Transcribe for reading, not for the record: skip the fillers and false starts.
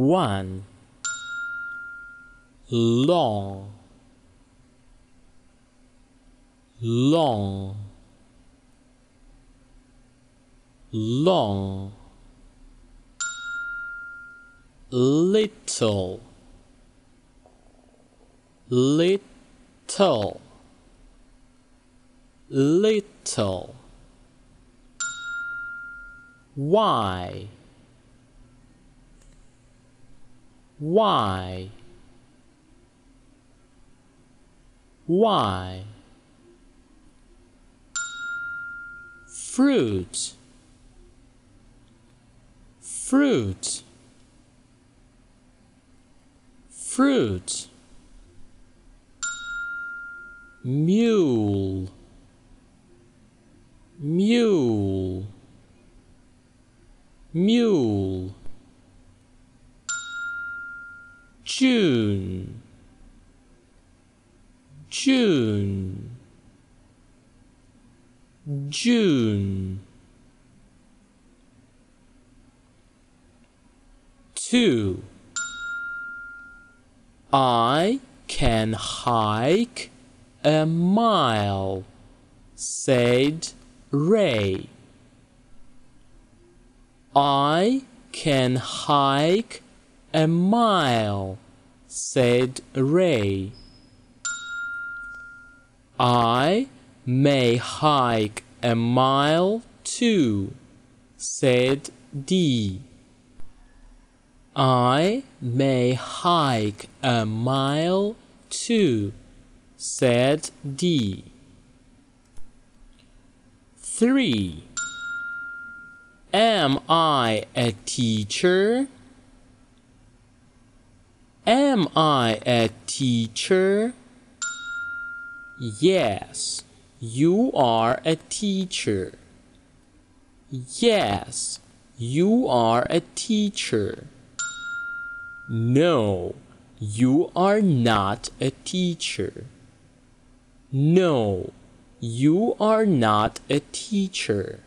1. Long, long, long. Little, little, little. Why, why, why? Fruit, fruit, fruit. Mule, mule, mule. June, June, June. 2. I can hike a mile, said Ray. I can hike a mile, said Ray. I may hike a mile too, said Dee. I may hike a mile too, said Dee. 3. Am I a teacher? Am I a teacher? Yes, you are a teacher. Yes, you are a teacher. No, you are not a teacher. No, you are not a teacher.